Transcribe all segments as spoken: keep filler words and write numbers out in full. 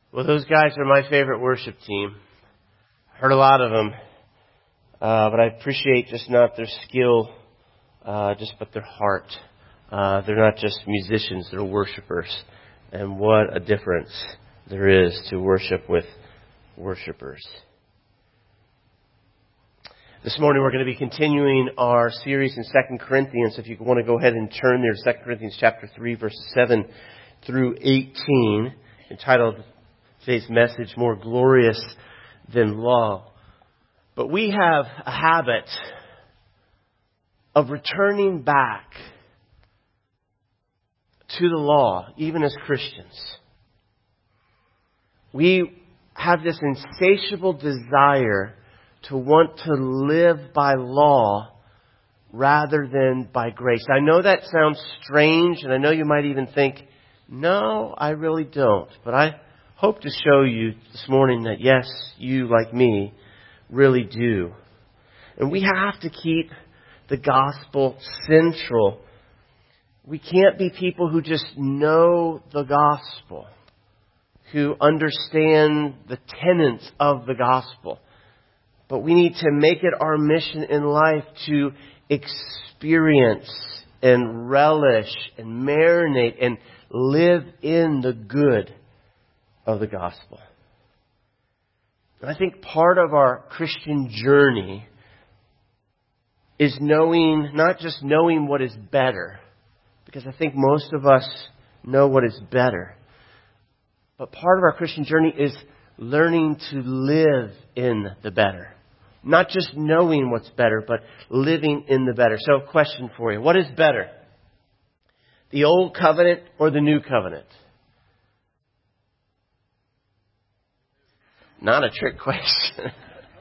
Well, those guys are my favorite worship team. I heard a lot of them, uh, but I appreciate just not their skill, uh, just but their heart. Uh, they're not just musicians, they're worshipers. And what a difference there is to worship with worshipers. This morning we're going to be continuing our series in Second Corinthians. If you want to go ahead and turn there to Second Corinthians chapter three, verses seven through eighteen, entitled today's message, More Glorious Than Law. But we have a habit of returning back to the law, even as Christians. We have this insatiable desire to want to live by law rather than by grace. I know that sounds strange, and I know you might even think, no, I really don't. But I hope to show you this morning that yes, you, like me, really do. And we have to keep the gospel central. We can't be people who just know the gospel, who understand the tenets of the gospel. But we need to make it our mission in life to experience and relish and marinate and live in the good of the gospel. And I think part of our Christian journey is knowing, not just knowing what is better, because I think most of us know what is better. But part of our Christian journey is learning to live in the better. Not just knowing what's better, but living in the better. So, question for you. What is better? The old covenant or the new covenant? Not a trick question.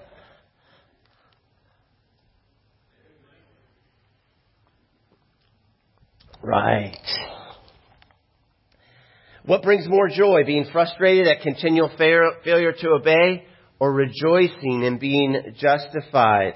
Right. What brings more joy? Being frustrated at continual fail- failure to obey, or rejoicing in being justified?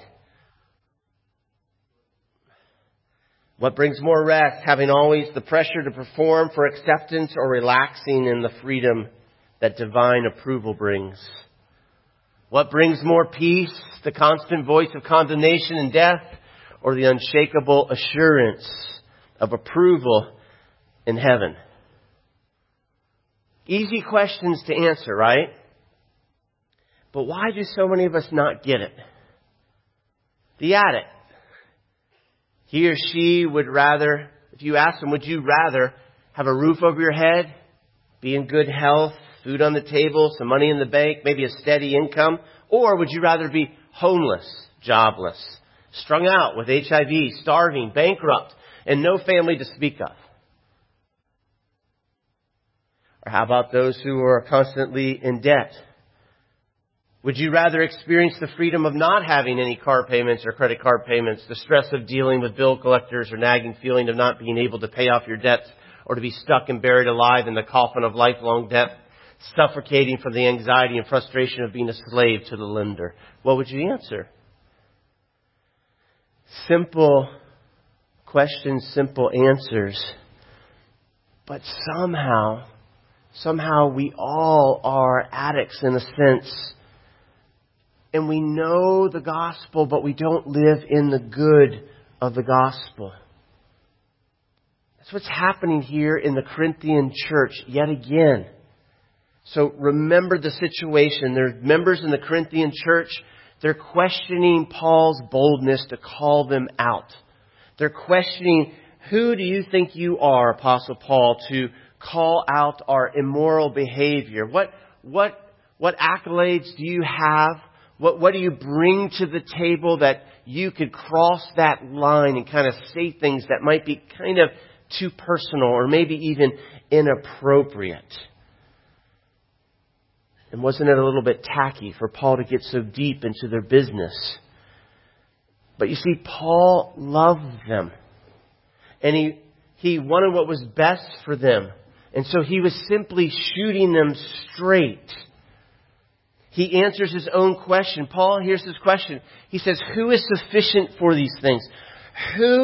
What brings more rest? Having always the pressure to perform for acceptance, or relaxing in the freedom that divine approval brings? What brings more peace? The constant voice of condemnation and death, or the unshakable assurance of approval in heaven? Easy questions to answer, right? But why do so many of us not get it? The addict. He or she would rather, if you ask them, would you rather have a roof over your head, be in good health, food on the table, some money in the bank, maybe a steady income? Or would you rather be homeless, jobless, strung out with H I V, starving, bankrupt, and no family to speak of? Or how about those who are constantly in debt? Would you rather experience the freedom of not having any car payments or credit card payments, the stress of dealing with bill collectors or nagging feeling of not being able to pay off your debts, or to be stuck and buried alive in the coffin of lifelong debt, suffocating from the anxiety and frustration of being a slave to the lender? What would you answer? Simple questions, simple answers. But somehow, somehow we all are addicts in a sense. And we know the gospel, but we don't live in the good of the gospel. That's what's happening here in the Corinthian church yet again. So remember the situation. There are members in the Corinthian church. They're questioning Paul's boldness to call them out. They're questioning, who do you think you are, Apostle Paul, to call out our immoral behavior? What, what, what accolades do you have? What, what do you bring to the table that you could cross that line and kind of say things that might be kind of too personal or maybe even inappropriate? And wasn't it a little bit tacky for Paul to get so deep into their business? But you see, Paul loved them. And he, he wanted what was best for them. And so he was simply shooting them straight. He answers his own question. Paul, here's his question. He says, who is sufficient for these things? Who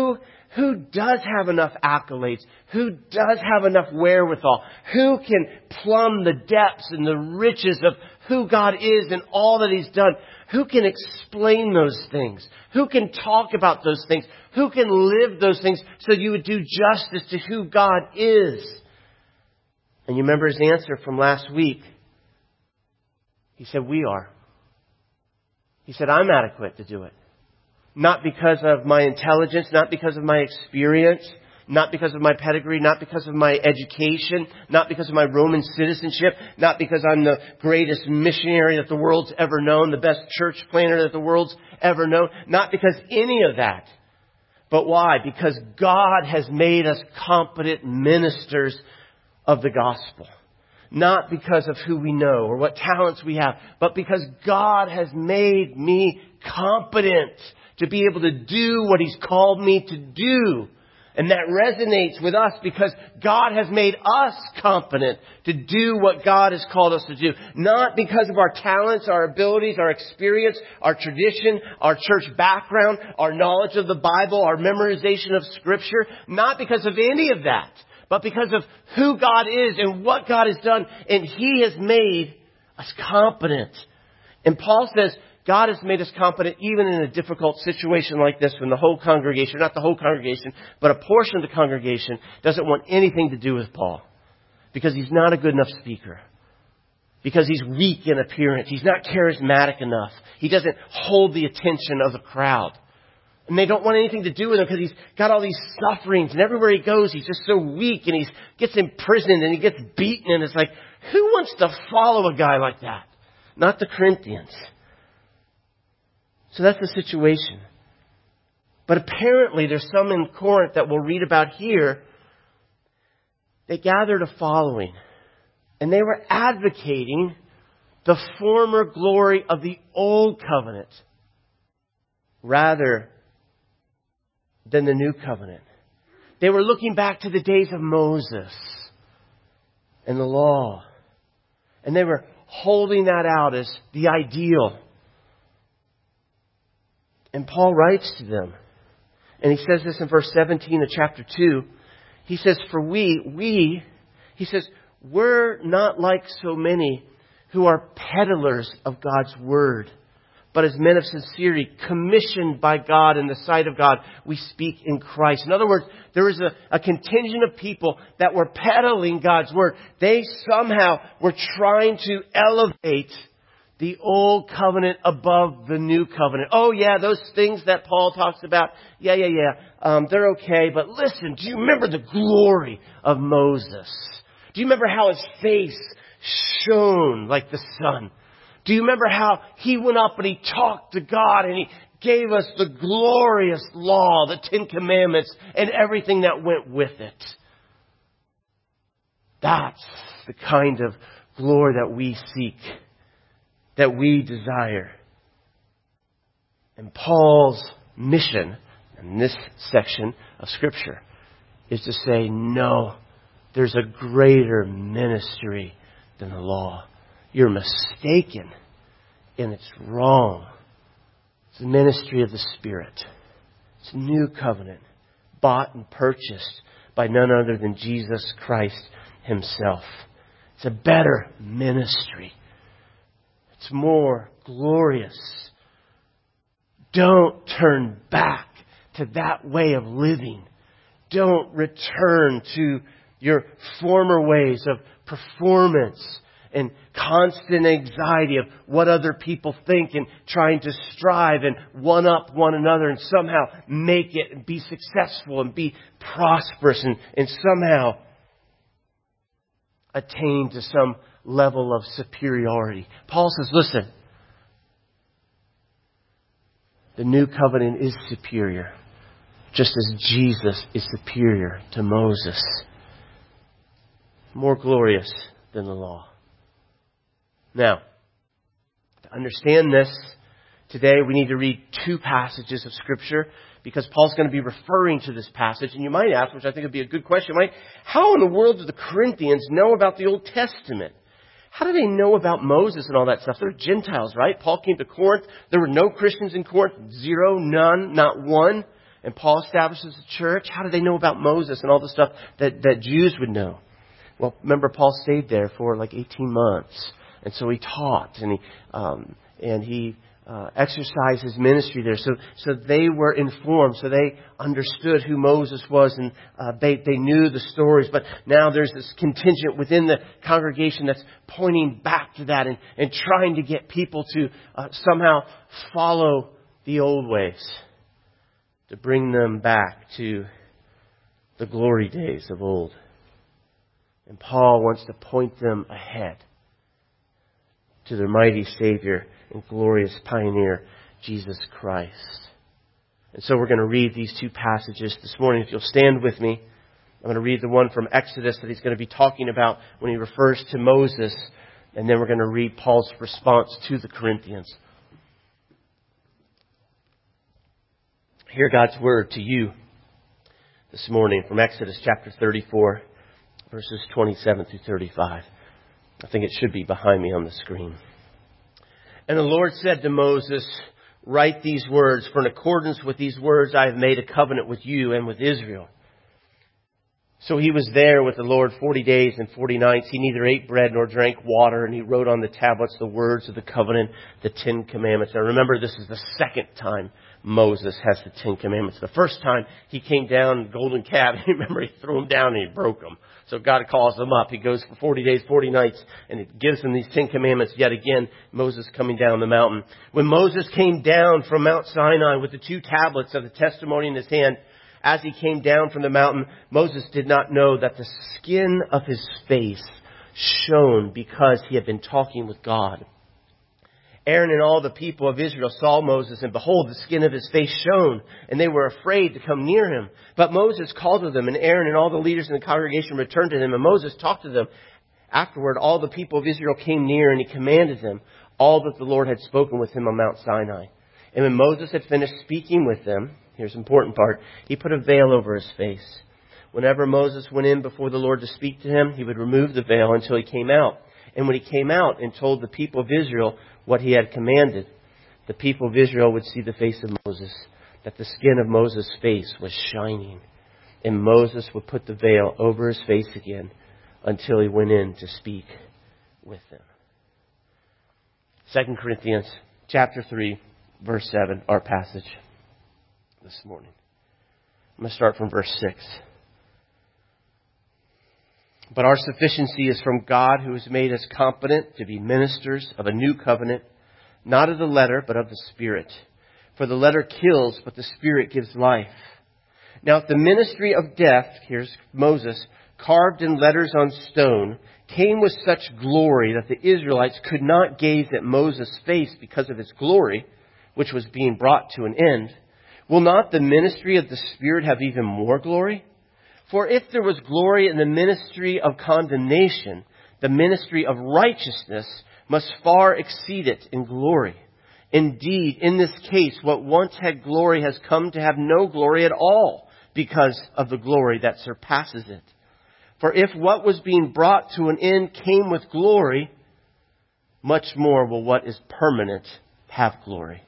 who does have enough accolades? Who does have enough wherewithal? Who can plumb the depths and the riches of who God is and all that He's done? Who can explain those things? Who can talk about those things? Who can live those things so you would do justice to who God is? And you remember his answer from last week. He said, we are. He said, I'm adequate to do it. Not because of my intelligence, not because of my experience, not because of my pedigree, not because of my education, not because of my Roman citizenship, not because I'm the greatest missionary that the world's ever known, the best church planner that the world's ever known, not because any of that. But why? Because God has made us competent ministers of the gospel. Not because of who we know or what talents we have, but because God has made me competent to be able to do what He's called me to do. And that resonates with us because God has made us competent to do what God has called us to do. Not because of our talents, our abilities, our experience, our tradition, our church background, our knowledge of the Bible, our memorization of Scripture. Not because of any of that, but because of who God is and what God has done. And He has made us competent. And Paul says, God has made us competent even in a difficult situation like this when the whole congregation, not the whole congregation, but a portion of the congregation doesn't want anything to do with Paul. Because he's not a good enough speaker. Because he's weak in appearance. He's not charismatic enough. He doesn't hold the attention of the crowd. And they don't want anything to do with him because he's got all these sufferings. And everywhere he goes, he's just so weak. And he gets imprisoned and he gets beaten. And it's like, who wants to follow a guy like that? Not the Corinthians. So that's the situation. But apparently there's some in Corinth that we'll read about here. They gathered a following. And they were advocating the former glory of the old covenant rather than the new covenant. They were looking back to the days of Moses and the law. And they were holding that out as the ideal. And Paul writes to them. And he says this in verse seventeen of chapter two. He says, for we, we, he says, we're not like so many who are peddlers of God's word, but as men of sincerity, commissioned by God in the sight of God, we speak in Christ. In other words, there was a, a contingent of people that were peddling God's word. They somehow were trying to elevate the old covenant above the new covenant. Oh yeah, those things that Paul talks about. Yeah, yeah, yeah. Um, they're okay. But listen, do you remember the glory of Moses? Do you remember how his face shone like the sun? Do you remember how he went up and he talked to God and he gave us the glorious law, the Ten Commandments, and everything that went with it? That's the kind of glory that we seek, that we desire. And Paul's mission in this section of Scripture is to say, no, there's a greater ministry than the law. You're mistaken, and it's wrong. It's the ministry of the Spirit. It's a new covenant, bought and purchased by none other than Jesus Christ Himself. It's a better ministry. It's more glorious. Don't turn back to that way of living. Don't return to your former ways of performance and constant anxiety of what other people think and trying to strive and one-up one another and somehow make it and be successful and be prosperous and, and somehow attain to some level of superiority. Paul says, listen, the new covenant is superior, just as Jesus is superior to Moses. More glorious than the law. Now, to understand this, today we need to read two passages of Scripture because Paul's going to be referring to this passage. And you might ask, which I think would be a good question, right? How in the world do the Corinthians know about the Old Testament? How do they know about Moses and all that stuff? They're Gentiles, right? Paul came to Corinth. There were no Christians in Corinth. Zero, none, not one. And Paul establishes the church. How did they know about Moses and all the stuff that, that Jews would know? Well, remember, Paul stayed there for like eighteen months. And so he taught and he, um, and he uh, exercised his ministry there. So, so they were informed. So they understood who Moses was, and uh, they, they knew the stories. But now there's this contingent within the congregation that's pointing back to that and, and trying to get people to uh, somehow follow the old ways, to bring them back to the glory days of old. And Paul wants to point them ahead to their mighty Savior and glorious pioneer, Jesus Christ. And so we're going to read these two passages this morning. If you'll stand with me, I'm going to read the one from Exodus that he's going to be talking about when he refers to Moses. And then we're going to read Paul's response to the Corinthians. Hear God's word to you this morning from Exodus chapter thirty-four, verses twenty-seven through thirty-five. I think it should be behind me on the screen. And the Lord said to Moses, write these words, for in accordance with these words I have made a covenant with you and with Israel. So he was there with the Lord forty days and forty nights. He neither ate bread nor drank water, and he wrote on the tablets the words of the covenant, the Ten Commandments. Now remember, this is the second time Moses has the Ten Commandments. The first time he came down, golden calf, remember he threw them down and he broke them. So God calls them up. He goes for forty days, forty nights, and it gives them these Ten Commandments yet again. Moses coming down the mountain. When Moses came down from Mount Sinai with the two tablets of the testimony in his hand, as he came down from the mountain, Moses did not know that the skin of his face shone because he had been talking with God. Aaron and all the people of Israel saw Moses, and behold, the skin of his face shone, and they were afraid to come near him. But Moses called to them, and Aaron and all the leaders in the congregation returned to him, and Moses talked to them. Afterward, all the people of Israel came near, and he commanded them all that the Lord had spoken with him on Mount Sinai. And when Moses had finished speaking with them, here's the important part, he put a veil over his face. Whenever Moses went in before the Lord to speak to him, he would remove the veil until he came out. And when he came out and told the people of Israel what he had commanded, the people of Israel would see the face of Moses, that the skin of Moses' face was shining. And Moses would put the veil over his face again until he went in to speak with them. Second Corinthians chapter three, verse seven, our passage this morning. I'm going to start from verse six. But our sufficiency is from God, who has made us competent to be ministers of a new covenant, not of the letter, but of the Spirit. For the letter kills, but the Spirit gives life. Now if the ministry of death, here's Moses, carved in letters on stone, came with such glory that the Israelites could not gaze at Moses' face because of its glory, which was being brought to an end, will not the ministry of the Spirit have even more glory? For if there was glory in the ministry of condemnation, the ministry of righteousness must far exceed it in glory. Indeed, in this case, what once had glory has come to have no glory at all because of the glory that surpasses it. For if what was being brought to an end came with glory, much more will what is permanent have glory.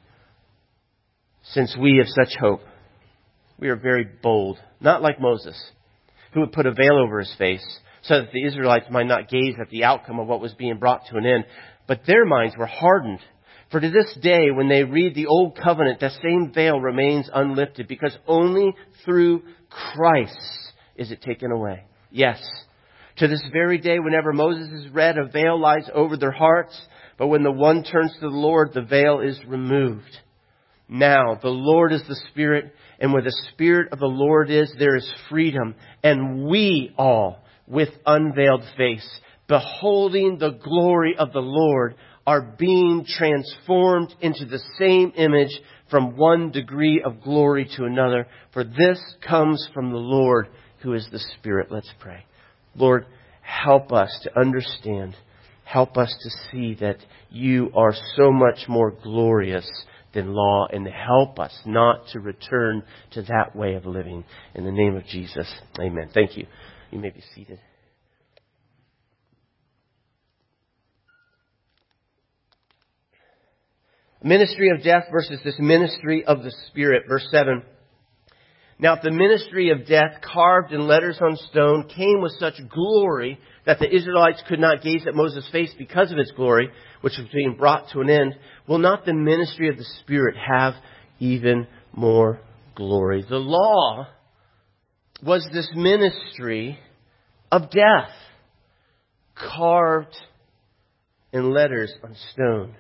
Since we have such hope, we are very bold, not like Moses, who would put a veil over his face so that the Israelites might not gaze at the outcome of what was being brought to an end. But their minds were hardened. For to this day, when they read the old covenant, the same veil remains unlifted, because only through Christ is it taken away. Yes, to this very day, whenever Moses is read, a veil lies over their hearts. But when the one turns to the Lord, the veil is removed. Now, the Lord is the Spirit, and where the Spirit of the Lord is, there is freedom. And we all, with unveiled face, beholding the glory of the Lord, are being transformed into the same image from one degree of glory to another. For this comes from the Lord, who is the Spirit. Let's pray. Lord, help us to understand. Help us to see that you are so much more glorious than law, and help us not to return to that way of living. In the name of Jesus, amen. Thank you. You may be seated. Ministry of death versus this ministry of the Spirit. Verse seven. Now, if the ministry of death carved in letters on stone came with such glory that the Israelites could not gaze at Moses' face because of its glory, which was being brought to an end, will not the ministry of the Spirit have even more glory? The law was this ministry of death, carved in letters on stone.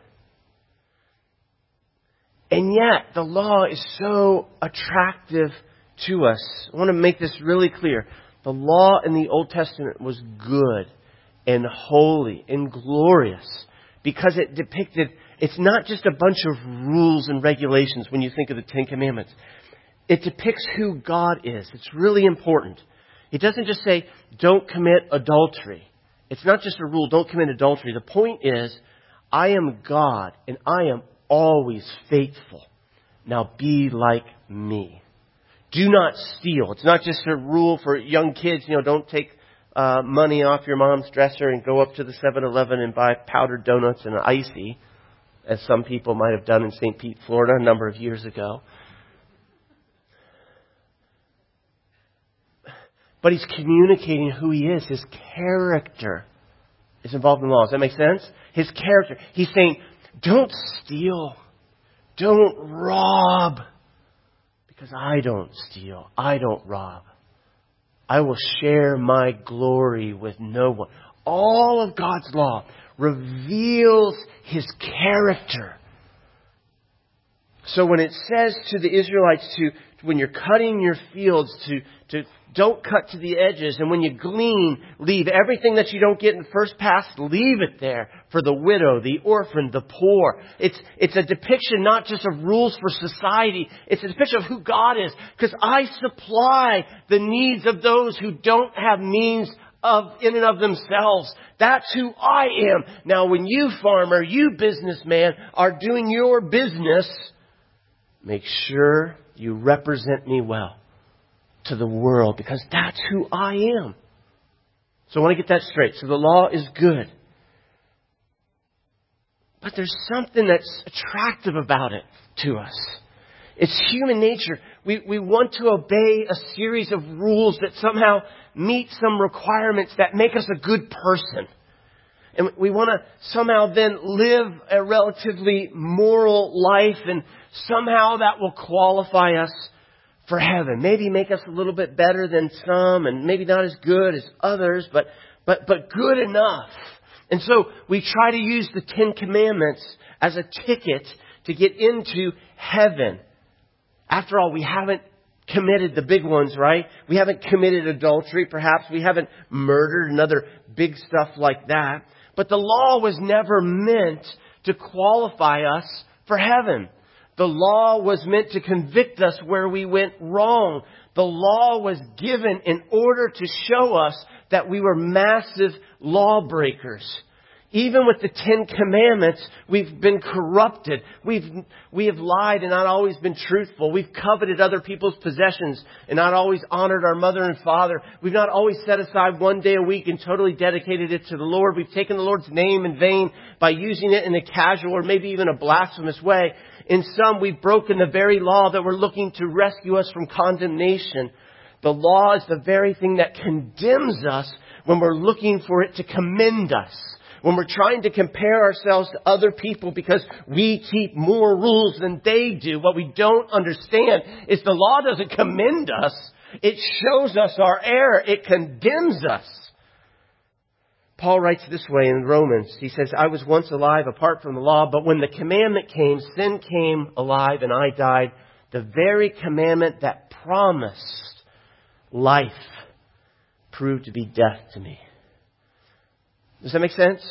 And yet, the law is so attractive to us. I want to make this really clear. The law in the Old Testament was good and holy and glorious because it depicted, it's not just a bunch of rules and regulations when you think of the Ten Commandments. It depicts who God is. It's really important. It doesn't just say, don't commit adultery. It's not just a rule, don't commit adultery. The point is, I am God and I am always faithful. Now be like me. Do not steal. It's not just a rule for young kids, you know, don't take uh, money off your mom's dresser and go up to the seven eleven and buy powdered donuts and an icy, as some people might have done in Saint Pete, Florida, a number of years ago. But he's communicating who he is. His character is involved in the law. Does that make sense? His character. He's saying, don't steal. Don't rob. Because I don't steal. I don't rob. I will share my glory with no one. All of God's law reveals His character. So when it says to the Israelites to, when you're cutting your fields, to, to don't cut to the edges, and when you glean, leave everything that you don't get in the first pass, leave it there for the widow, the orphan, the poor. It's, it's a depiction not just of rules for society, it's a depiction of who God is. Because I supply the needs of those who don't have means of in and of themselves. That's who I am. Now when you farmer, you businessman are doing your business, make sure you represent me well to the world, because that's who I am. So I want to get that straight. So the law is good. But there's something that's attractive about it to us. It's human nature. We, we want to obey a series of rules that somehow meet some requirements that make us a good person. And we want to somehow then live a relatively moral life, and somehow that will qualify us for heaven. Maybe make us a little bit better than some, and maybe not as good as others, but but but good enough. And so we try to use the Ten Commandments as a ticket to get into heaven. After all, we haven't committed the big ones, right? We haven't committed adultery, perhaps. We haven't murdered and other big stuff like that. But the law was never meant to qualify us for heaven. The law was meant to convict us where we went wrong. The law was given in order to show us that we were massive lawbreakers. Even with the Ten Commandments, we've been corrupted. We've, we have lied and not always been truthful. We've coveted other people's possessions and not always honored our mother and father. We've not always set aside one day a week and totally dedicated it to the Lord. We've taken the Lord's name in vain by using it in a casual or maybe even a blasphemous way. In some, we've broken the very law that we're looking to rescue us from condemnation. The law is the very thing that condemns us when we're looking for it to commend us. When we're trying to compare ourselves to other people because we keep more rules than they do, what we don't understand is the law doesn't commend us. It shows us our error. It condemns us. Paul writes this way in Romans. He says, I was once alive apart from the law, but when the commandment came, sin came alive and I died. The very commandment that promised life proved to be death to me. Does that make sense?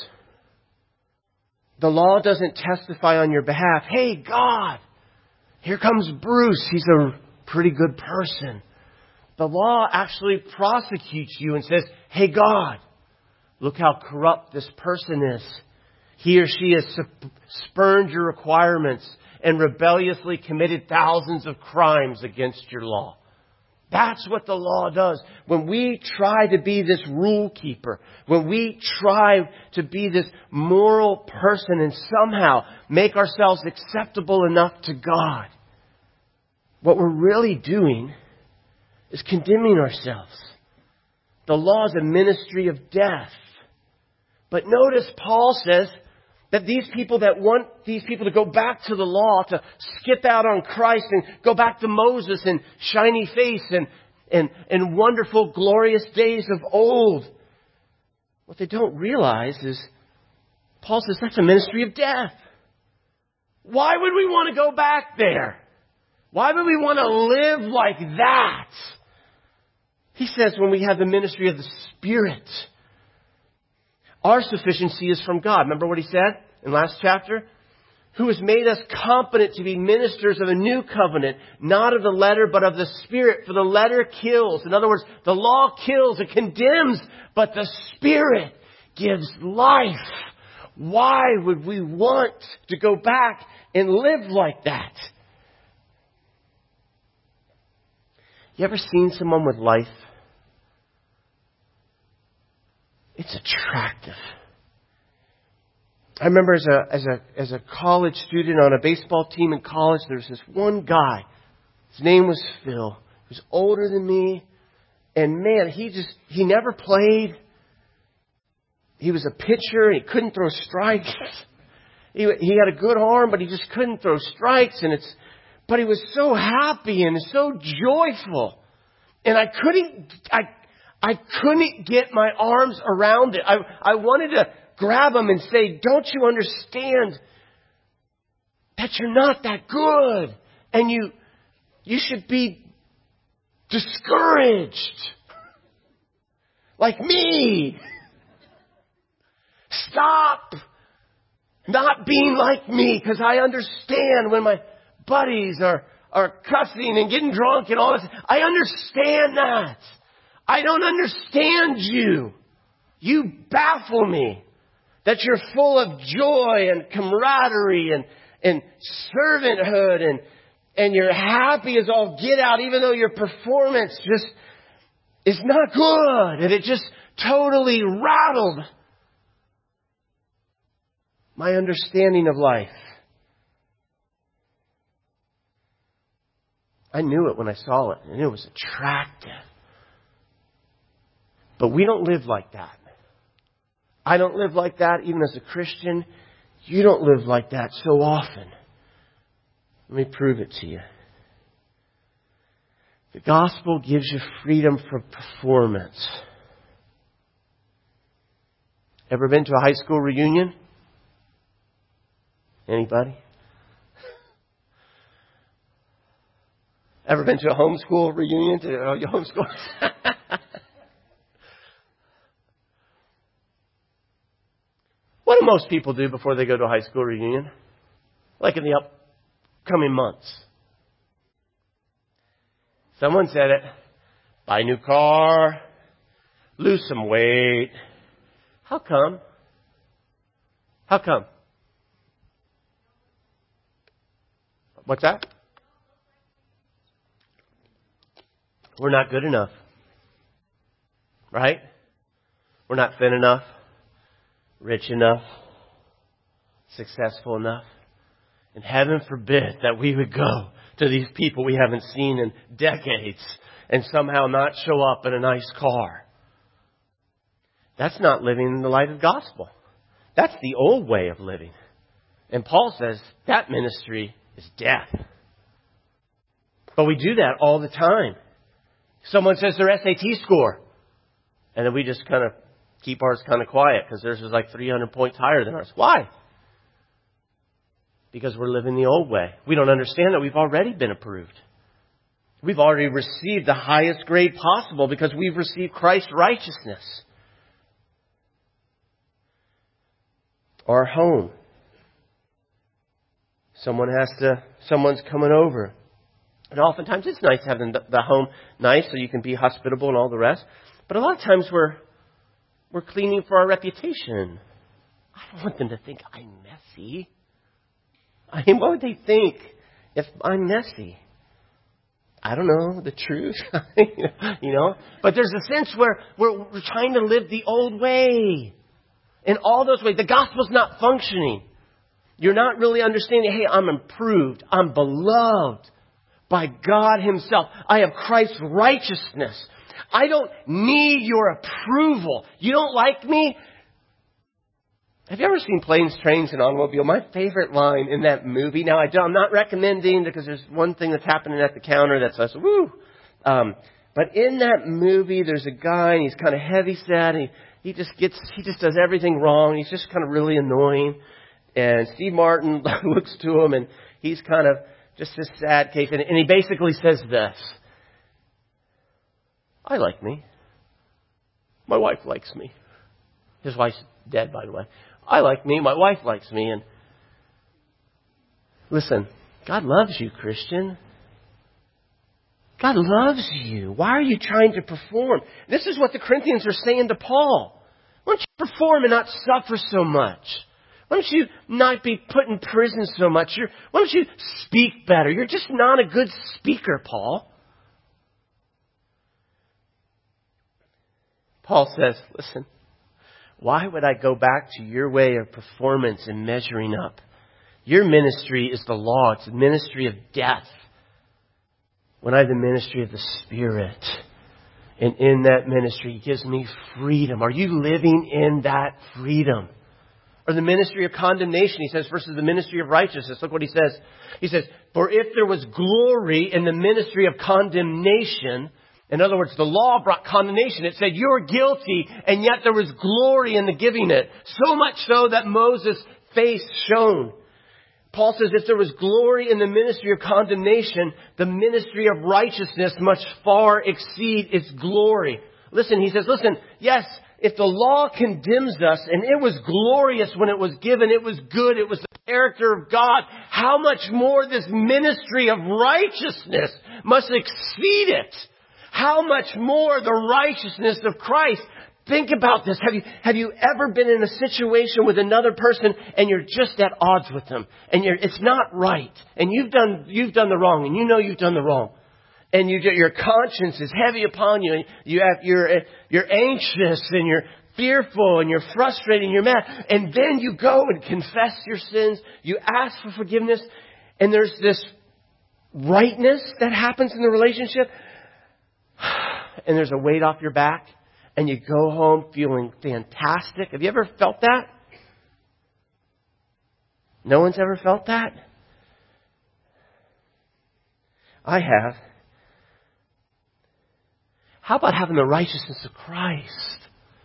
The law doesn't testify on your behalf. Hey, God, here comes Bruce. He's a pretty good person. The law actually prosecutes you and says, hey, God, look how corrupt this person is. He or she has spurned your requirements and rebelliously committed thousands of crimes against your law. That's what the law does. When we try to be this rule keeper, when we try to be this moral person and somehow make ourselves acceptable enough to God, what we're really doing is condemning ourselves. The law is a ministry of death. But notice Paul says that these people that want these people to go back to the law, to skip out on Christ and go back to Moses and shiny face and, and, and wonderful, glorious days of old. What they don't realize is, Paul says that's a ministry of death. Why would we want to go back there? Why would we want to live like that? He says when we have the ministry of the Spirit, our sufficiency is from God. Remember what he said in last chapter? Who has made us competent to be ministers of a new covenant, not of the letter, but of the Spirit. For the letter kills. In other words, the law kills, it condemns, but the Spirit gives life. Why would we want to go back and live like that? You ever seen someone with life? It's attractive. I remember as a as a as a college student on a baseball team in college, there was this one guy. His name was Phil. He was older than me, and man, he just he never played. He was a pitcher, and he couldn't throw strikes. He he had a good arm, but he just couldn't throw strikes. And it's but he was so happy and so joyful, and I couldn't I. I couldn't get my arms around it. I, I wanted to grab him and say, don't you understand that you're not that good? And you, you should be discouraged. Like me. Stop not being like me, because I understand when my buddies are, are cussing and getting drunk and all this. I understand that. I don't understand you. You baffle me. That you're full of joy and camaraderie and, and servanthood and, and you're happy as all get out, even though your performance just is not good. And it just totally rattled my understanding of life. I knew it when I saw it, and it was attractive. But we don't live like that. I don't live like that even as a Christian. You don't live like that so often. Let me prove it to you. The gospel gives you freedom from performance. Ever been to a high school reunion? Anybody? Ever been to a homeschool reunion? To, oh, your homeschool? What do most people do before they go to a high school reunion? Like in the upcoming months. Someone said it. Buy a new car. Lose some weight. How come? How come? What's that? We're not good enough. Right? We're not thin enough. Rich enough, successful enough. And heaven forbid that we would go to these people we haven't seen in decades and somehow not show up in a nice car. That's not living in the light of the gospel. That's the old way of living. And Paul says that ministry is death. But we do that all the time. Someone says their S A T score, and then we just kind of keep ours kind of quiet because theirs is like three hundred points higher than ours. Why? Because we're living the old way. We don't understand that we've already been approved. We've already received the highest grade possible because we've received Christ's righteousness. Our home. Someone has to, someone's coming over. And oftentimes it's nice having the, the home nice so you can be hospitable and all the rest. But a lot of times we're We're cleaning for our reputation. I don't want them to think I'm messy. I mean, what would they think if I'm messy? I don't know, the truth, you know. But there's a sense where we're, we're trying to live the old way. In all those ways, the gospel's not functioning. You're not really understanding, hey, I'm improved. I'm beloved. by God Himself. I have Christ's righteousness. I don't need your approval. You don't like me? Have you ever seen Planes, Trains, and Automobile? My favorite line in that movie. Now, I don't, I'm not recommending because there's one thing that's happening at the counter that's us. Woo! Um, but in that movie, there's a guy and he's kind of heavy set. He he just gets he just does everything wrong. He's just kind of really annoying. And Steve Martin looks to him and he's kind of just this sad case. And, and he basically says this: I like me. My wife likes me. His wife's dead, by the way. I like me. My wife likes me. And listen, God loves you, Christian. God loves you. Why are you trying to perform? This is what the Corinthians are saying to Paul. Why don't you perform and not suffer so much? Why don't you not be put in prison so much? You're, why don't you speak better? You're just not a good speaker, Paul. Paul says, listen, why would I go back to your way of performance and measuring up? Your ministry is the law. It's the ministry of death. When I have the ministry of the Spirit, and in that ministry, He gives me freedom. Are you living in that freedom? Or the ministry of condemnation, He says, versus the ministry of righteousness. Look what He says. He says, for if there was glory in the ministry of condemnation, in other words, the law brought condemnation. It said, you're guilty, and yet there was glory in the giving it. So much so that Moses' face shone. Paul says, if there was glory in the ministry of condemnation, the ministry of righteousness must far exceed its glory. Listen, he says, listen, yes, if the law condemns us, and it was glorious when it was given, it was good, it was the character of God, how much more this ministry of righteousness must exceed it? How much more the righteousness of Christ? Think about this. Have you, have you ever been in a situation with another person and you're just at odds with them and you're, it's not right and you've done, you've done the wrong and you know you've done the wrong and you, your conscience is heavy upon you and you have, you're, you're anxious and you're fearful and you're frustrated and you're mad, and then you go and confess your sins. You ask for forgiveness and there's this rightness that happens in the relationship. And there's a weight off your back, and you go home feeling fantastic. Have you ever felt that? No one's ever felt that? I have. How about having the righteousness of Christ?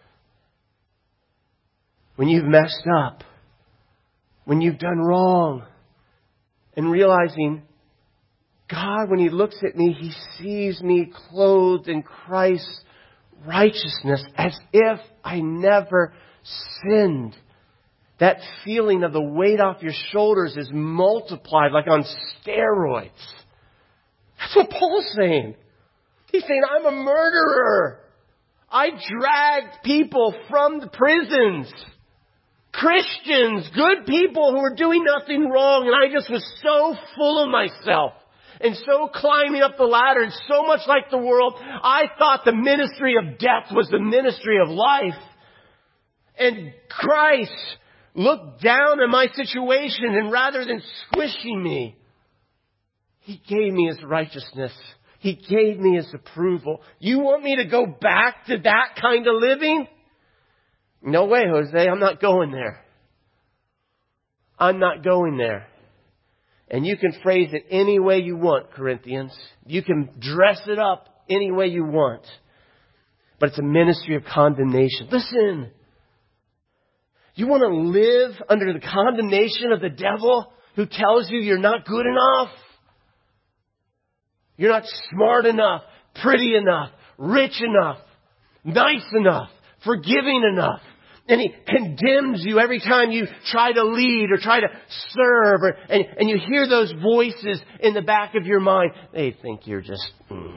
When you've messed up, when you've done wrong, and realizing God, when He looks at me, He sees me clothed in Christ's righteousness as if I never sinned. That feeling of the weight off your shoulders is multiplied like on steroids. That's what Paul's saying. He's saying, I'm a murderer. I dragged people from the prisons. Christians, good people who were doing nothing wrong, and I just was so full of myself. And so climbing up the ladder and so much like the world, I thought the ministry of death was the ministry of life. And Christ looked down at my situation and rather than squishing me, He gave me His righteousness. He gave me His approval. You want me to go back to that kind of living? No way, Jose. I'm not going there. I'm not going there. And you can phrase it any way you want, Corinthians. You can dress it up any way you want. But it's a ministry of condemnation. Listen. You want to live under the condemnation of the devil who tells you you're not good enough? You're not smart enough, pretty enough, rich enough, nice enough, forgiving enough. And he condemns you every time you try to lead or try to serve. Or, and, and you hear those voices in the back of your mind. They think you're just, mm,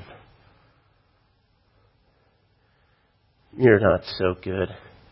you're not so good.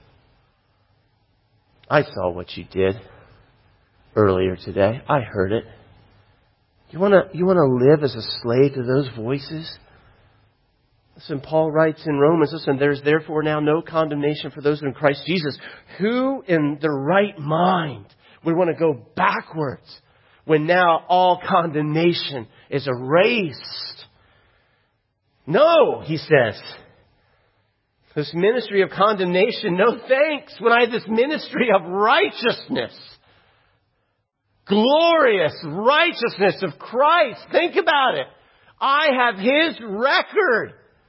I saw what you did earlier today. I heard it. You want to you want to live as a slave to those voices? Listen, Paul writes in Romans, listen, there's therefore now no condemnation for those who are in Christ Jesus. Who in their right mind would want to go backwards, when now all condemnation is erased. No, he says. This ministry of condemnation, no thanks, when I have this ministry of righteousness. Glorious righteousness of Christ. Think about it. I have His record.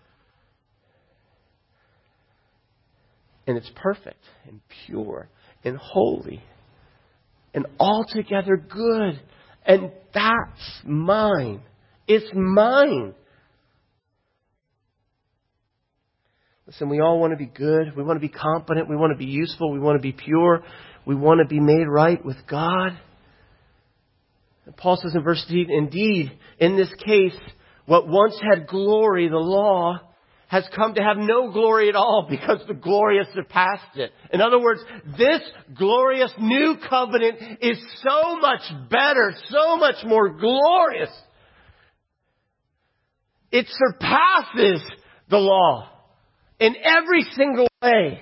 And it's perfect and pure and holy and altogether good. And that's mine. It's mine. Listen, we all want to be good. We want to be competent. We want to be useful. We want to be pure. We want to be made right with God. And Paul says in verse eight, indeed, in this case, what once had glory, the law, has come to have no glory at all because the glory has surpassed it. In other words, this glorious new covenant is so much better, so much more glorious. It surpasses the law in every single way.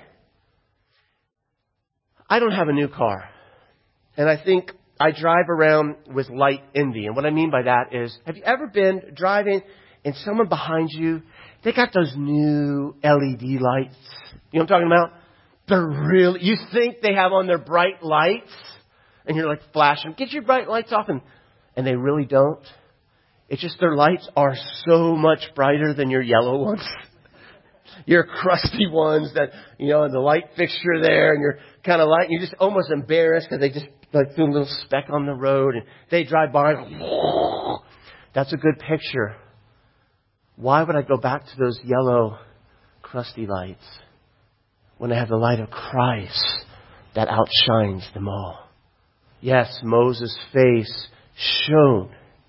I don't have a new car. And I think I drive around with light envy. And what I mean by that is, have you ever been driving and someone behind you, they got those new L E D lights? You know what I'm talking about? They're really, you think they have on their bright lights and you're like flashing, get your bright lights off, and, and they really don't. It's just their lights are so much brighter than your yellow ones. Your crusty ones that, you know, the light fixture there, and you're kind of light, and you're just almost embarrassed because they just like do a little speck on the road and they drive by and go, that's a good picture. Why would I go back to those yellow crusty lights when I have the light of Christ that outshines them all? Yes, Moses' face shone,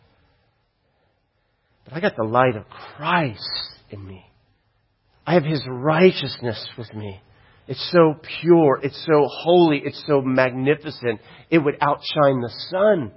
but I got the light of Christ in me. I have His righteousness with me. It's so pure. It's so holy. It's so magnificent. It would outshine the sun.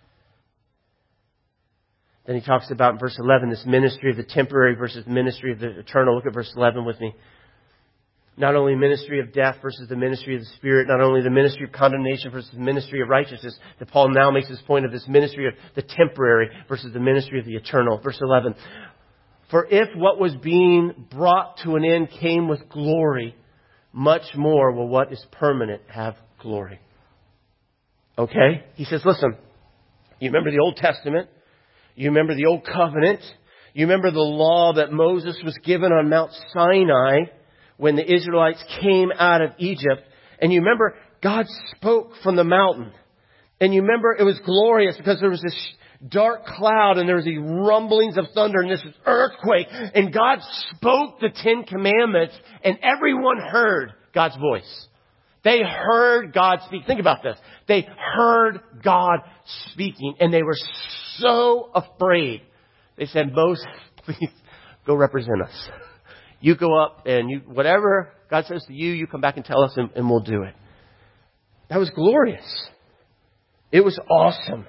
Then he talks about in verse eleven, this ministry of the temporary versus the ministry of the eternal. Look at verse eleven with me. Not only ministry of death versus the ministry of the Spirit, not only the ministry of condemnation versus the ministry of righteousness, that Paul now makes this point of this ministry of the temporary versus the ministry of the eternal. Verse eleven. For if what was being brought to an end came with glory, much more will what is permanent have glory. Okay? He says, listen, you remember the Old Testament? You remember the Old Covenant? You remember the law that Moses was given on Mount Sinai when the Israelites came out of Egypt? And you remember God spoke from the mountain. And you remember it was glorious because there was this dark cloud and there was these rumblings of thunder and this earthquake. And God spoke the Ten Commandments and everyone heard God's voice. They heard God speak. Think about this. They heard God speaking and they were so afraid. They said, Moses, please go represent us. You go up and you, whatever God says to you, you come back and tell us and, and we'll do it. That was glorious. It was awesome.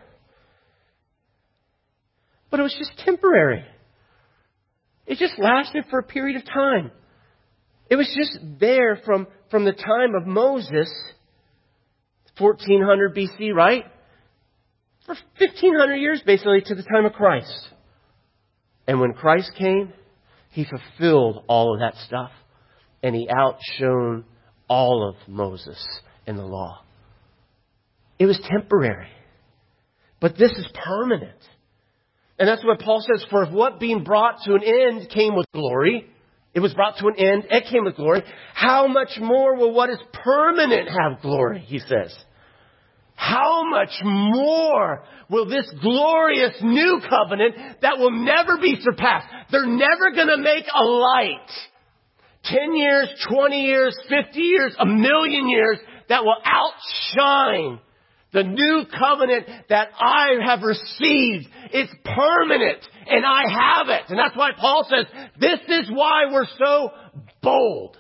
But it was just temporary. It just lasted for a period of time. It was just there from, from the time of Moses, fourteen hundred B C, right? For fifteen hundred years, basically, to the time of Christ. And when Christ came, He fulfilled all of that stuff. And He outshone all of Moses in the law. It was temporary. But this is permanent. And that's what Paul says, for if what being brought to an end came with glory, it was brought to an end, it came with glory, how much more will what is permanent have glory, he says. How much more will this glorious new covenant that will never be surpassed? They're never going to make a light. Ten years, twenty years, fifty years, a million years that will outshine the new covenant that I have received. It's permanent and I have it. And that's why Paul says, this is why we're so bold.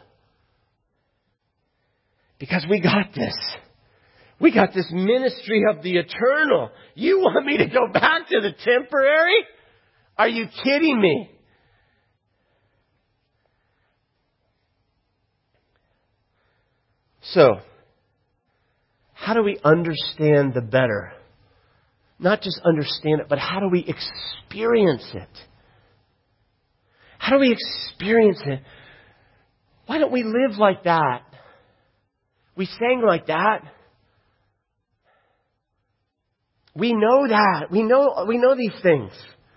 Because we got this. We got this ministry of the eternal. You want me to go back to the temporary? Are you kidding me? So, how do we understand the better? not just understand it, but how do we experience it? How do we experience it? Why don't we live like that? We sang like that. We know that. We know, we know these things.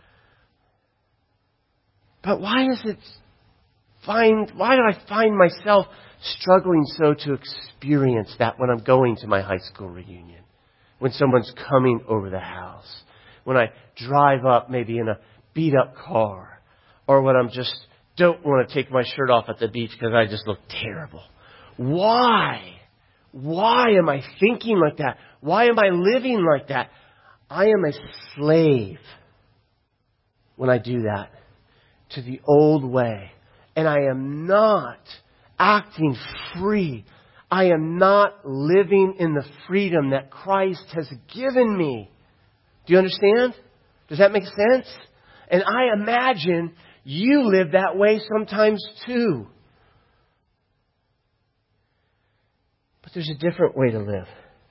But why is it find, why do I find myself struggling so to experience that when I'm going to my high school reunion? When someone's coming over the house? When I drive up maybe in a beat up car? Or when I'm just don't want to take my shirt off at the beach because I just look terrible? Why? Why am I thinking like that? Why am I living like that? I am a slave when I do that to the old way. And I am not acting free. I am not living in the freedom that Christ has given me. Do you understand? Does that make sense? And I imagine you live that way sometimes too. But there's a different way to live.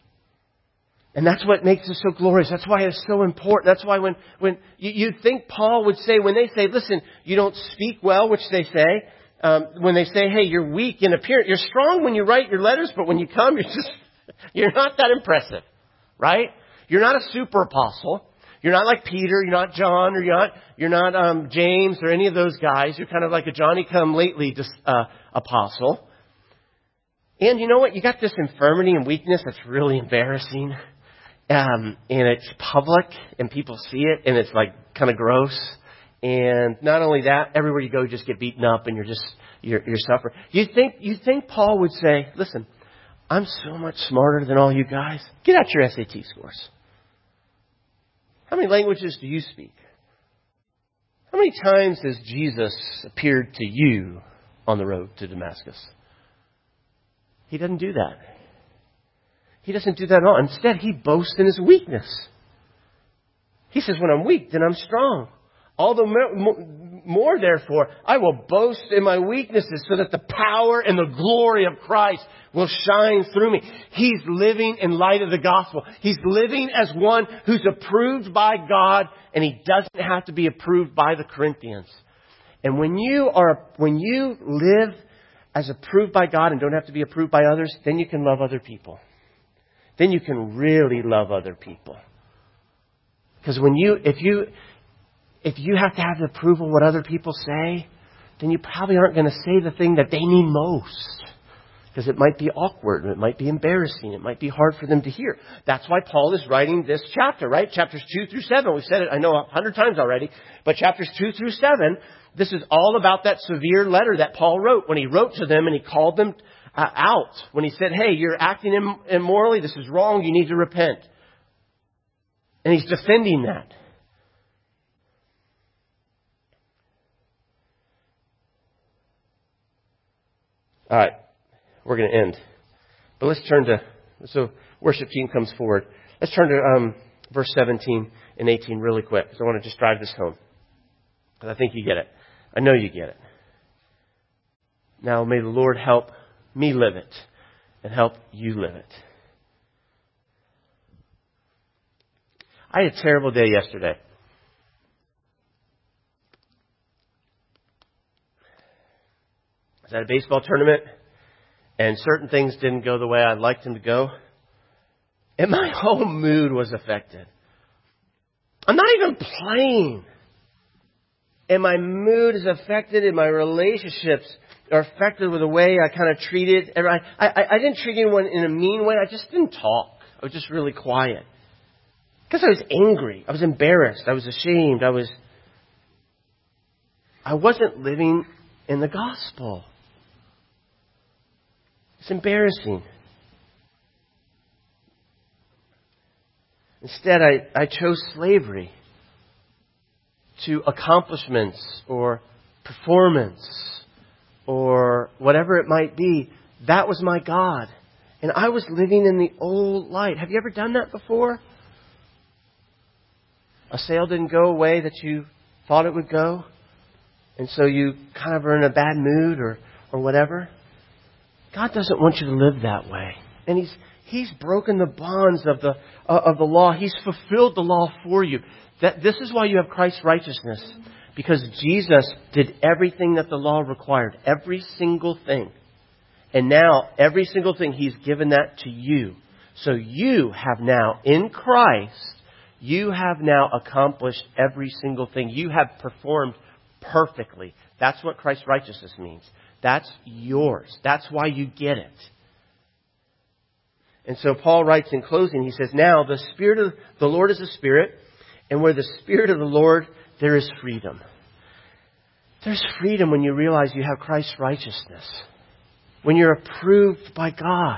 And that's what makes it so glorious. That's why it's so important. That's why when, when you, you'd think Paul would say, when they say, listen, you don't speak well, which they say, um, when they say, hey, you're weak in appearance, you're strong when you write your letters, but when you come, you're just, you're not that impressive, right? You're not a super apostle. You're not like Peter. You're not John, or you're not, you're not, um, James or any of those guys. You're kind of like a Johnny-come-lately, uh, apostle. And you know what? You got this infirmity and weakness that's really embarrassing. Um, and it's public and people see it and it's like kind of gross. And not only that, everywhere you go, you just get beaten up and you're just, you're, you're suffering. You think, you think Paul would say, listen, I'm so much smarter than all you guys. Get out your S A T scores. How many languages do you speak? How many times has Jesus appeared to you on the road to Damascus? He doesn't do that. He doesn't do that at all. Instead, he boasts in his weakness. He says, when I'm weak, then I'm strong. All the more, therefore, I will boast in my weaknesses so that the power and the glory of Christ will shine through me. He's living in light of the gospel. He's living as one who's approved by God, and he doesn't have to be approved by the Corinthians. And when you are, when you live as approved by God and don't have to be approved by others, then you can love other people. Then you can really love other people. Because when you, if you, if you have to have the approval of what other people say, then you probably aren't going to say the thing that they need most. Because it might be awkward, it might be embarrassing, it might be hard for them to hear. That's why Paul is writing this chapter, right? Chapters two through seven. We've said it, I know, a hundred times already. But chapters two through seven, this is all about that severe letter that Paul wrote when he wrote to them and he called them Uh, out when he said, hey, you're acting Im- immorally. This is wrong. You need to repent. And he's defending that. All right. We're going to end. But let's turn to, so worship team comes forward. Let's turn to um, verse seventeen and eighteen really quick because I want to just drive this home. Because I think you get it. I know you get it. Now may the Lord help me live it and help you live it. I had a terrible day yesterday. I was at a baseball tournament and certain things didn't go the way I'd liked them to go. And my whole mood was affected. I'm not even playing. And my mood is affected and my relationships are affected with the way I kind of treated. I, I, I didn't treat anyone in a mean way. I just didn't talk. I was just really quiet. Because I was angry. I was embarrassed. I was ashamed. I was, I wasn't living in the gospel. It's embarrassing. Instead, I, I chose slavery to accomplishments or performance or whatever it might be. That was my God. And I was living in the old light. Have you ever done that before? A sale didn't go away that you thought it would go. And so you kind of are in a bad mood or, or whatever. God doesn't want you to live that way. And He's He's broken the bonds of the uh, of the law. He's fulfilled the law for you. That this is why you have Christ's righteousness. Because Jesus did everything that the law required. Every single thing. And now, every single thing, He's given that to you. So you have now, in Christ, you have now accomplished every single thing. You have performed perfectly. That's what Christ's righteousness means. That's yours. That's why you get it. And so Paul writes in closing, he says, now the Spirit of the Lord is a Spirit, and where the Spirit of the Lord, there is freedom. There's freedom when you realize you have Christ's righteousness. When you're approved by God.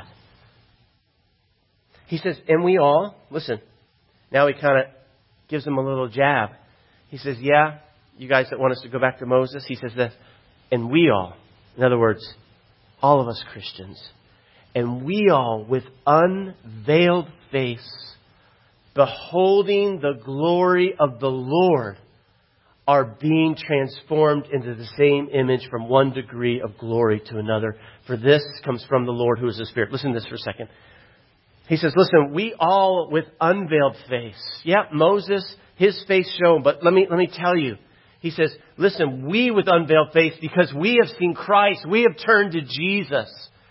He says, and we all, listen, now he kind of gives them a little jab. He says, yeah, you guys that want us to go back to Moses, he says this, and we all, in other words, all of us Christians, and we all with unveiled face, beholding the glory of the Lord, are being transformed into the same image from one degree of glory to another. For this comes from the Lord who is the Spirit. Listen to this for a second. He says, listen, we all with unveiled face. Yeah, Moses, his face shown. But let me, let me tell you. He says, listen, we with unveiled face because we have seen Christ. We have turned to Jesus.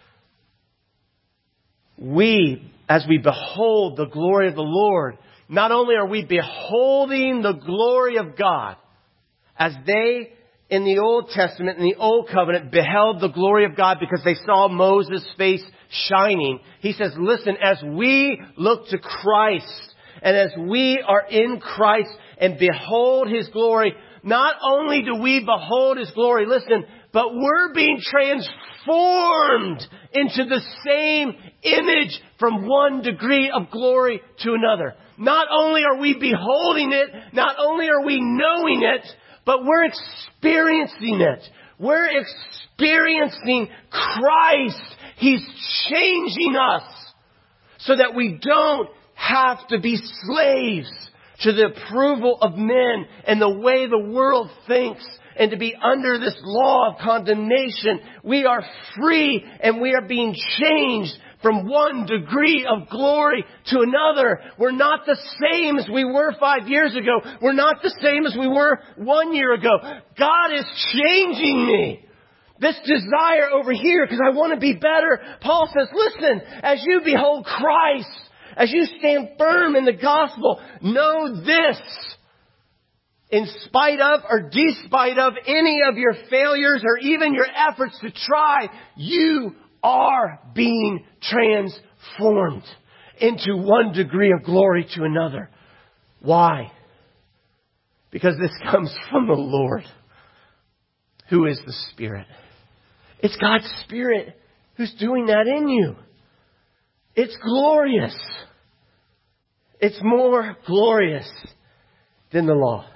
We, as we behold the glory of the Lord, not only are we beholding the glory of God, as they in the Old Testament, in the Old Covenant, beheld the glory of God because they saw Moses' face shining. He says, listen, as we look to Christ and as we are in Christ and behold His glory, not only do we behold His glory, listen, but we're being transformed into the same image from one degree of glory to another. Not only are we beholding it, not only are we knowing it, but we're experiencing it. We're experiencing Christ. He's changing us so that we don't have to be slaves to the approval of men and the way the world thinks and to be under this law of condemnation. We are free and we are being changed from one degree of glory to another. We're not the same as we were five years ago. We're not the same as we were one year ago. God is changing me. This desire over here, because I want to be better. Paul says, listen, as you behold Christ, as you stand firm in the gospel, know this. In spite of or despite of any of your failures or even your efforts to try, you are being transformed into one degree of glory to another. Why? Because this comes from the Lord, who is the Spirit. It's God's Spirit who's doing that in you. It's glorious. It's more glorious than the law.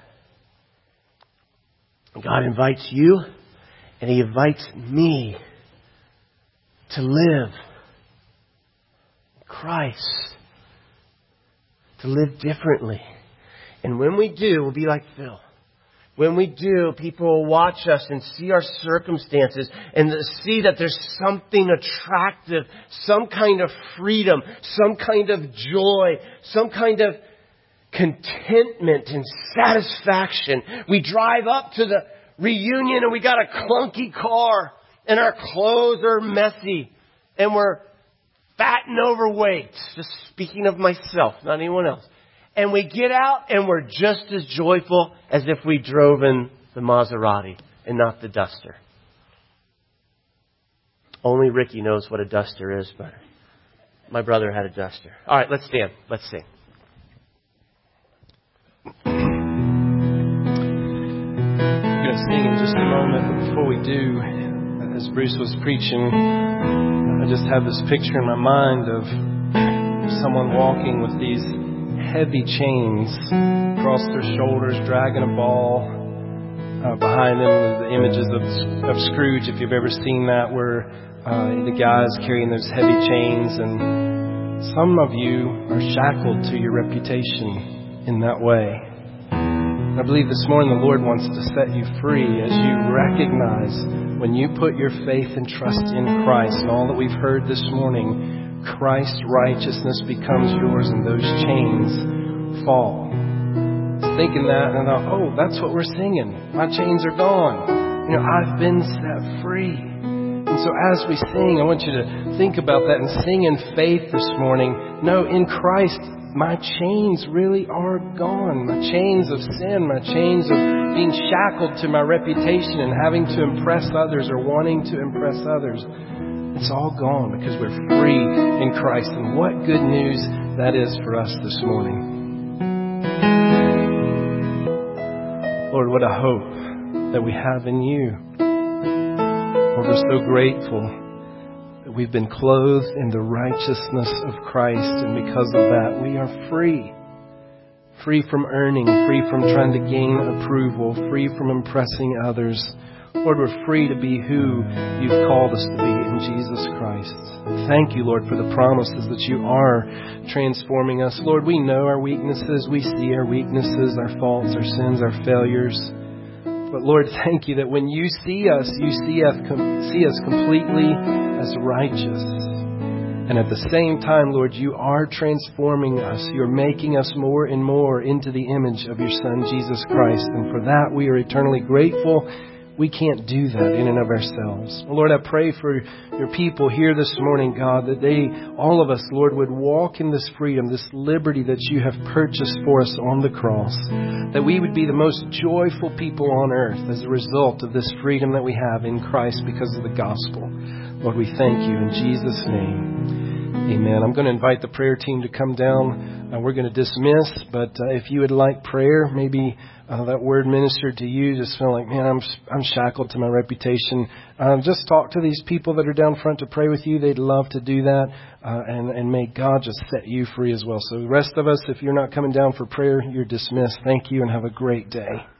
God invites you and He invites me to live Christ, to live differently. And when we do, we'll be like Phil. When we do, people will watch us and see our circumstances and see that there's something attractive, some kind of freedom, some kind of joy, some kind of contentment and satisfaction. We drive up to the reunion and we got a clunky car and our clothes are messy and we're fat and overweight. Just speaking of myself, not anyone else. And we get out and we're just as joyful as if we drove in the Maserati and not the Duster. Only Ricky knows what a Duster is, but my brother had a Duster. All right, let's stand. Let's sing. We're going to sing in just a moment, but before we do, as Bruce was preaching, I just have this picture in my mind of someone walking with these heavy chains across their shoulders, dragging a ball. Uh, behind them, the images of, of Scrooge, if you've ever seen that, where uh, the guy's carrying those heavy chains. And some of you are shackled to your reputation in that way. I believe this morning the Lord wants to set you free as you recognize when you put your faith and trust in Christ and all that we've heard this morning, Christ's righteousness becomes yours and those chains fall. I was thinking that and I thought, oh, that's what we're singing. My chains are gone. You know, I've been set free. And so as we sing, I want you to think about that and sing in faith this morning. No, in Christ, my chains really are gone. My chains of sin, my chains of being shackled to my reputation and having to impress others or wanting to impress others. It's all gone because we're free in Christ. And what good news that is for us this morning. Lord, what a hope that we have in you. Lord, we're so grateful that we've been clothed in the righteousness of Christ. And because of that, we are free. Free from earning, free from trying to gain approval, free from impressing others. Lord, we're free to be who you've called us to be in Jesus Christ. Thank you, Lord, for the promises that you are transforming us. Lord, we know our weaknesses. We see our weaknesses, our faults, our sins, our failures. But Lord, thank you that when you see us, you see us, see us completely as righteous. And at the same time, Lord, you are transforming us. You're making us more and more into the image of your Son, Jesus Christ. And for that, we are eternally grateful. We can't do that in and of ourselves. Lord, I pray for your people here this morning, God, that they, all of us, Lord, would walk in this freedom, this liberty that you have purchased for us on the cross. That we would be the most joyful people on earth as a result of this freedom that we have in Christ because of the gospel. Lord, we thank you in Jesus' name. Amen. I'm going to invite the prayer team to come down. Uh, we're going to dismiss, but uh, if you would like prayer, maybe uh, that word ministered to you, just feel like, man, I'm I'm shackled to my reputation. Um, just talk to these people that are down front to pray with you. They'd love to do that, uh, and, and may God just set you free as well. So the rest of us, if you're not coming down for prayer, you're dismissed. Thank you and have a great day.